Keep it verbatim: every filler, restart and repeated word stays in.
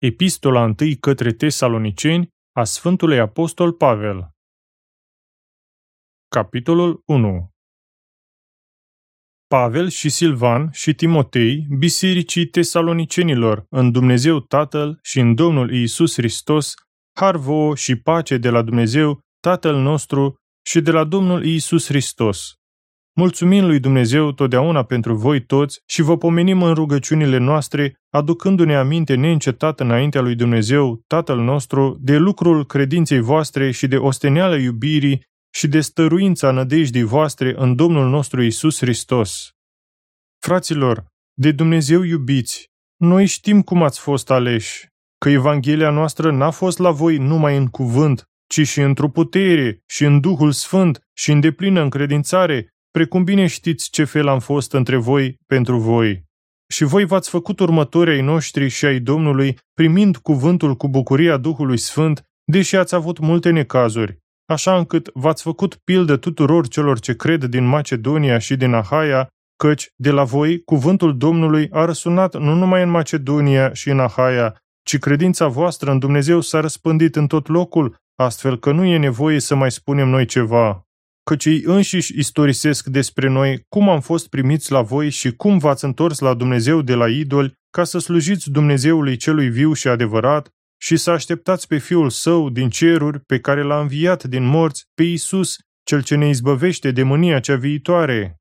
Epistola întâi către Tesaloniceni a Sfântului Apostol Pavel. Capitolul unu. Pavel și Silvan și Timotei, bisericii tesalonicenilor, în Dumnezeu Tatăl și în Domnul Iisus Hristos, har vouă și pace de la Dumnezeu Tatăl nostru și de la Domnul Iisus Hristos. Mulțumim lui Dumnezeu totdeauna pentru voi toți și vă pomenim în rugăciunile noastre, aducându-ne aminte neîncetat înaintea lui Dumnezeu, Tatăl nostru, de lucrul credinței voastre și de osteneala iubirii și de stăruința nădejdii voastre în Domnul nostru Iisus Hristos. Fraților, de Dumnezeu iubiți, noi știm cum ați fost aleși, că Evanghelia noastră n-a fost la voi numai în cuvânt, ci și într-o putere și în Duhul Sfânt și în deplină încredințare, precum bine știți ce fel am fost între voi pentru voi. Și voi v-ați făcut următori ai noștri și ai Domnului, primind cuvântul cu bucuria Duhului Sfânt, deși ați avut multe necazuri, așa încât v-ați făcut pildă tuturor celor ce cred din Macedonia și din Ahaia, căci, de la voi, cuvântul Domnului a răsunat nu numai în Macedonia și în Ahaia, ci credința voastră în Dumnezeu s-a răspândit în tot locul, astfel că nu e nevoie să mai spunem noi ceva. Căci ei înșiși istorisesc despre noi cum am fost primiți la voi și cum v-ați întors la Dumnezeu de la idoli, ca să slujiți Dumnezeului celui viu și adevărat și să așteptați pe Fiul Său din ceruri, pe care l-a înviat din morți, pe Iisus, Cel ce ne izbăvește de mânia cea viitoare.